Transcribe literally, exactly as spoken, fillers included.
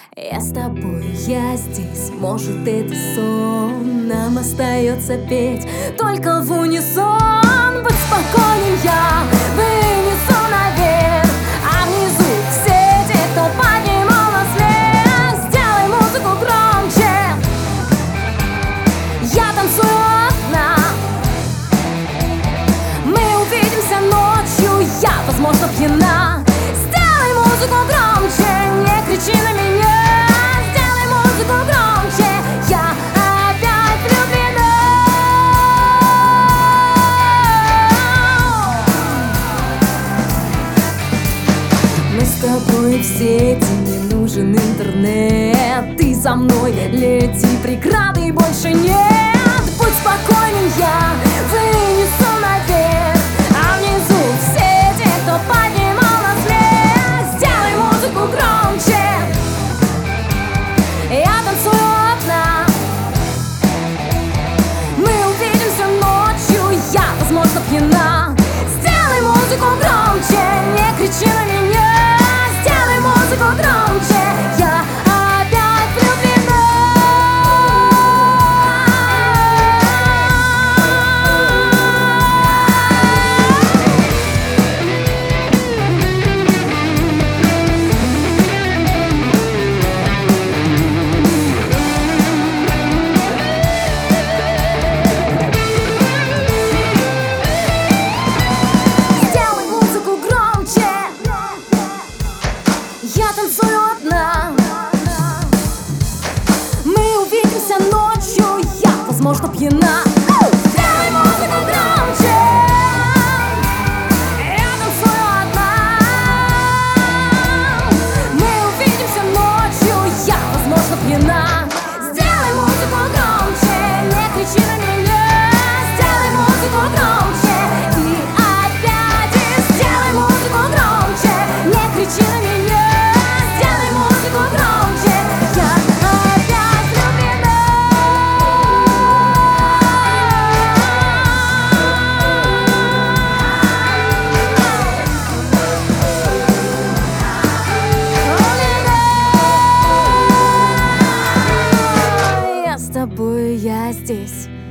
Я с тобой, я здесь, может это сон. Нам остается петь только в унисон. Быть спокойней, я вынесу наверх, а внизу все те, кто поднимал нас вверх. Сделай музыку громче, я танцую одна. Мы увидимся ночью, я, возможно, пьяна. Сделай музыку громче, не кричи на меня. Сделай музыку громче, я опять влюблена. Мы с тобой в сети, не нужен интернет. Ты за мной, лети, преграды больше нет. Будь спокойней, я вынесу наверх, а внизу все те, кто поднимал нас вверх. Сделай музыку громче, я танцую одна. Мы увидимся ночью, я, возможно, пьяна. Сделай музыку громче, не кричи на меня. Сделай музыку громче, я опять влюблена. Сделай музыку громче, я танцую одна. Мы увидимся ночью, я, возможно, пьяна. Сделай музыку громче, я танцую одна. Мы увидимся ночью, я, возможно, пьяна. Сделай музыку громче, не кричи на меня. Сделай музыку громче и опять. И сделай музыку громче, не кричи на меня. Сделай музыку громче, я опять влюблена. Я с тобой, я здесь.